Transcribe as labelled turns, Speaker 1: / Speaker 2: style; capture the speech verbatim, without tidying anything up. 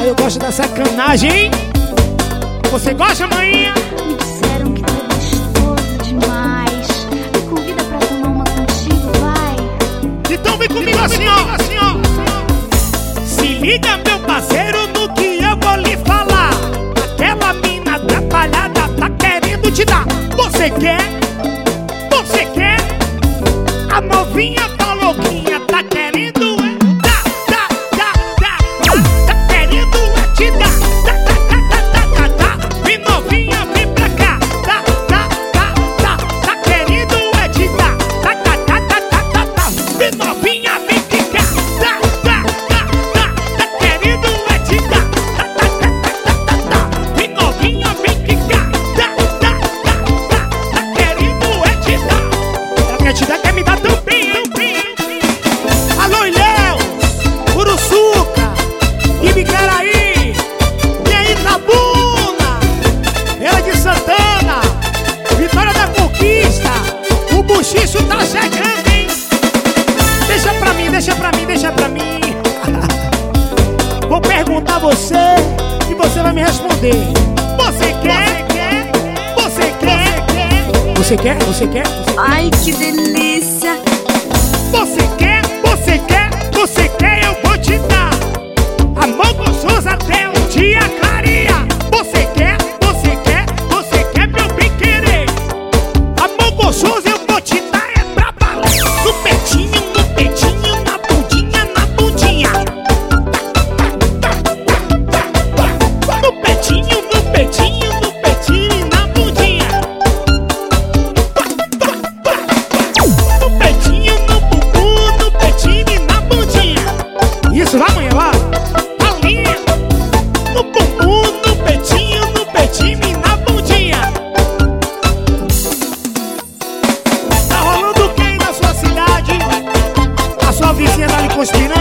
Speaker 1: eu gosto da sacanagem, hein? Você gosta, maninha?
Speaker 2: Me disseram que tá gostoso demais. Me convida pra tomar uma contigo, vai.
Speaker 1: Então vem comigo assim, ó, assim, ó. Se liga, meu parceiro, no que eu vou lhe falar. Aquela mina atrapalhada tá querendo te dar. Você quer? Você quer? A novinha tá louquinha, tá querendo é dar, dar, dar, dar, dar. Tá querendo é te dar. Tá, tá, tá, tá, tá, tá. Vem novinha, vem pra cá. Tá, tá, tá, tá. Tá querendo é te dar. Tá, tá, tá, tá, tá, tá, tá. Vem novinha, vem pra cá. Tá, tá, tá, tá. Tá querendo é te dar. Tá, tá, tá, tá, tá, tá. Vem novinha, vem pra cá. Tá, tá, tá, tá. Tá querendo é te dar. Ela quer te dar, quer me dar também, também. Alô, Ilhéus, Uruçuca, Ibicaraí, e aí, Itabuna, Feira de Santana, Vitória da Conquista, o buchicho tá chegando, hein? Deixa pra mim, deixa pra mim, deixa pra mim. Vou perguntar a você e você vai me responder. Você quer? Você quer? Você quer? Você quer?
Speaker 2: Ai, que delícia.
Speaker 1: Você quer? Você quer? Você quer? Eu vou te dar. Amor gostoso até o dia clarear. Você quer? Você quer? Você quer meu bem querer? Amor gostoso eu vou te dar é pra valer. No petinho, no petinho, na bundinha, na bundinha. No petinho, no petinho, no petinho e na bundinha. No petinho, no bumbum, no petinho e na bundinha. Isso, vai, manhã, vai. Ali, no bumbum, no petinho, no petinho e na bundinha. Tá rolando quem na sua cidade? A sua vizinha tá lhe conspirando?